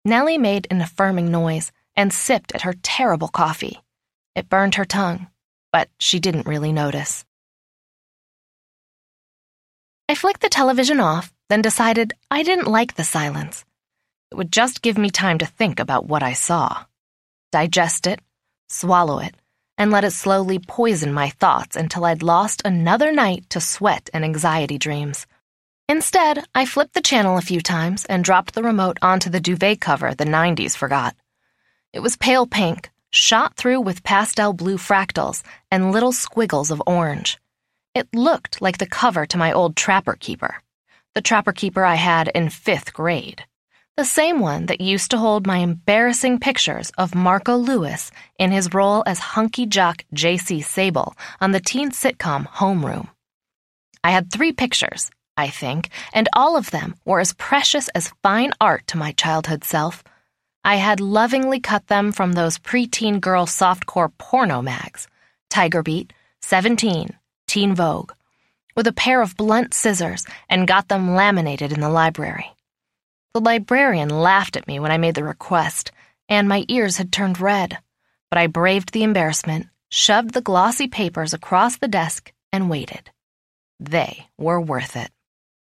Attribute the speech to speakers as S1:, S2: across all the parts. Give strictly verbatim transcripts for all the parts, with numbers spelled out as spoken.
S1: Nellie made an affirming noise and sipped at her terrible coffee. It burned her tongue, but she didn't really notice. I flicked the television off, then decided I didn't like the silence. It would just give me time to think about what I saw. Digest it, swallow it, and let it slowly poison my thoughts until I'd lost another night to sweat and anxiety dreams. Instead, I flipped the channel a few times and dropped the remote onto the duvet cover the nineties forgot. It was pale pink, shot through with pastel blue fractals and little squiggles of orange. It looked like the cover to my old Trapper Keeper, the Trapper Keeper I had in fifth grade, the same one that used to hold my embarrassing pictures of Marco Lewis in his role as hunky jock J C Sable on the teen sitcom Homeroom. I had three pictures, I think, and all of them were as precious as fine art to my childhood self. I had lovingly cut them from those preteen girl softcore porno mags, Tiger Beat, Seventeen, Teen Vogue, with a pair of blunt scissors and got them laminated in the library. The librarian laughed at me when I made the request, and my ears had turned red, but I braved the embarrassment, shoved the glossy papers across the desk, and waited. They were worth it.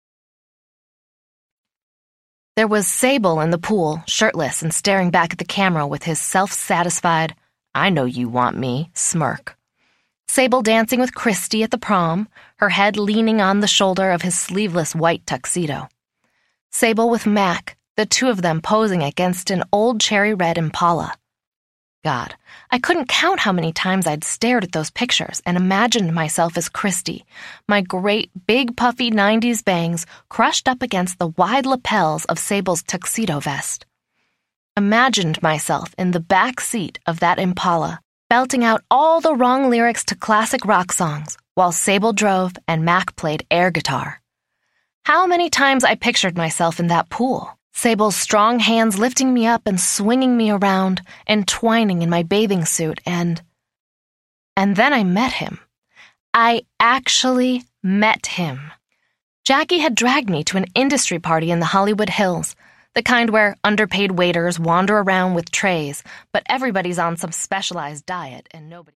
S1: There was Sable in the pool, shirtless and staring back at the camera with his self-satisfied, "I know you want me," smirk. Sable dancing with Christy at the prom, her head leaning on the shoulder of his sleeveless white tuxedo. Sable with Mac, the two of them posing against an old cherry red Impala. God, I couldn't count how many times I'd stared at those pictures and imagined myself as Christy, my great, big, puffy nineties bangs crushed up against the wide lapels of Sable's tuxedo vest. Imagined myself in the back seat of that Impala, belting out all the wrong lyrics to classic rock songs while Sable drove and Mac played air guitar. How many times I pictured myself in that pool, Sable's strong hands lifting me up and swinging me around, entwining in my bathing suit, and... And then I met him. I actually met him. Jackie had dragged me to an industry party in the Hollywood Hills, the kind where underpaid waiters wander around with trays, but everybody's on some specialized diet and nobody...